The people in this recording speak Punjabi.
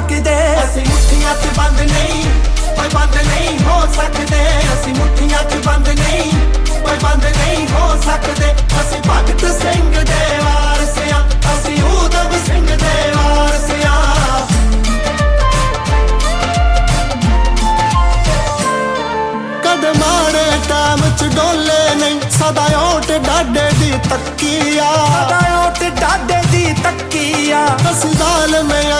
सकदे। ਅਸੀਂ ਮੁੱਠੀਆਂ 'ਚ ਬੰਦ ਨਹੀਂ, ਕੋਈ ਬੰਦ ਨਹੀਂ ਹੋ ਸਕਦੇ। ਅਸੀਂ ਮੁੱਠੀਆਂ 'ਚ ਬੰਦ ਨਹੀਂ, ਕੋਈ ਬੰਦ ਨਹੀਂ ਹੋ ਸਕਦੇ। ਅਸੀਂ ਭਗਤ ਸਿੰਘ ਦੇ ਵਾਰਸ ਆਂ, ਅਸੀਂ ਊਧਮ ਸਿੰਘ ਦੇ ਵਾਰਸ ਆਂ। ਕਦੇ ਮਾੜੇ ਟਾਈਮ 'ਚ ਡੋਲੇ ਨਹੀਂ, ਸਦਾ ਓਟ ਡਾਡੇ ਦੀ ਤੱਕੀ ਆ, ਸਦਾ ਓਟ ਡਾਡੇ ਦੀ ਤੱਕੀ ਆ। ਅਸੀਂ ਜ਼ਾਲਮ